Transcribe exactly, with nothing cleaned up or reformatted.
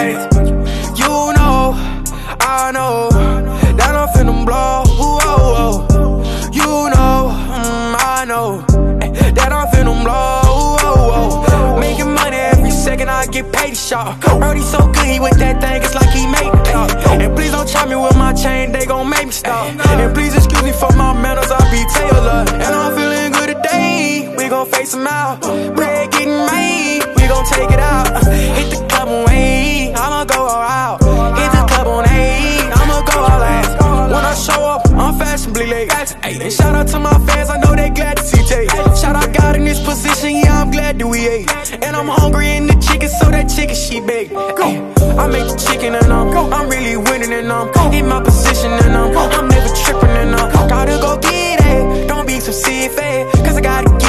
ayy. You know, I know that I'm finna blow. Ooh, oh, oh. You know, mm, I know that I'm finna blow. Ooh, oh, oh. Making money every second I get paid to shop. Brody so good, he with that thing, it's like he made it. And please don't try me with my chain, they gon' make me stop. And please excuse me for my manners, I be tailored. And I'm feeling good today, we gon' face them out. Bread getting made, we gon' take it out. Hit the club on eight, I'ma go all out. Hit the club on eight, I'ma go all out. When I show up, I'm fashionably late. And shout out to my fans, I know they glad to see Tay. Shout out God in this position, yeah, I'm glad that we ate. And I'm hungry in the chicken, so that chicken she baked. I make the chicken and I'm, I'm really winning and I'm in my position and I'm, I'm never tripping and I'm gotta go get it. Don't be so serious, cause I gotta get